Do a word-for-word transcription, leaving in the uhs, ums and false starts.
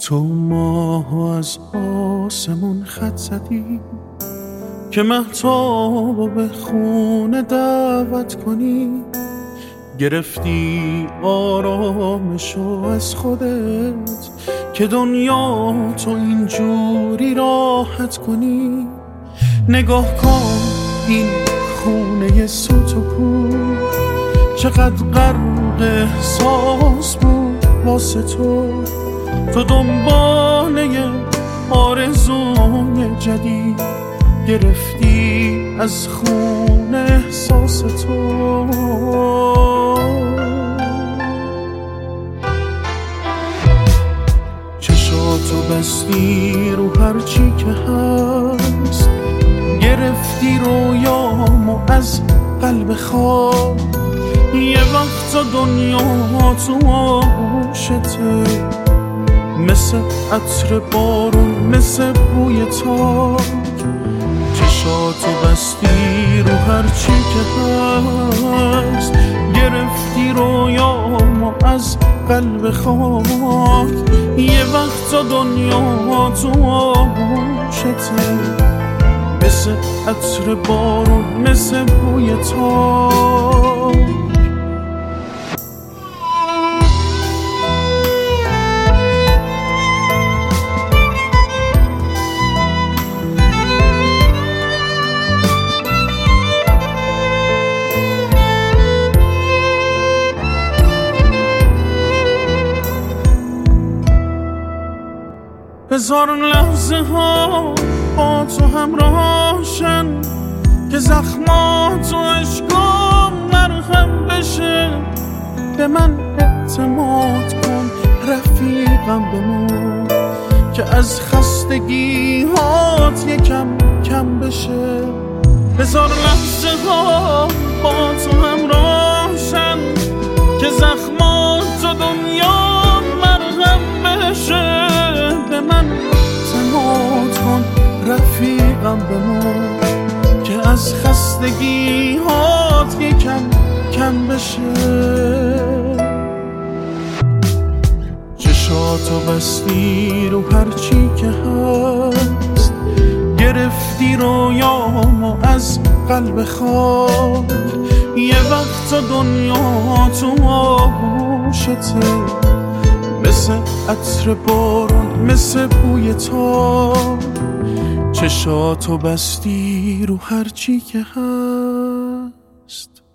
تو ماهو از آسمون خط زدی که مهتابو به خونه دعوت کنی، گرفتی آرامشو از خودت که دنیا تو اینجوری راحت کنی. نگاه کن این خونه سوت و کور چقدر غرق احساس بود واسه تو. تو دنباله آرزوی جدید گرفتی از خون احساس تو. چشاتو بستی رو هرچی که هست، گرفتی رویامو از قلب خواب. یه وقتا دنیا تو آغوشته، مثل عطر بارون، مثل بوی تاک. چشاتو بستی رو هرچی که هست، گرفتی رویامو از قلب خاک. یه وقتا دنیا تو آغوشته، مثل عطر بارون، مثل بوی تاک. هزار لحظه ها با تو همراهشن که زخمات و عشقام مرهم بشه. به من اعتماد کن رفیقم بمون که از خستگی هات یکم کم بشه. هزار لحظه ها با تو همراهشن که زخمات و دنیا مرهم بشه. به من اعتماد کن رفیقم بمون که از خستگی هات یکم کم بشه. چشاتو بستی رو هرچی که هست، گرفتی رویامو از قلب خاک. یه وقتا دنیا تو آغوشته، مثل عطر بارون، مثل بوی تاک. چشاتو بستی رو هرچی که هست،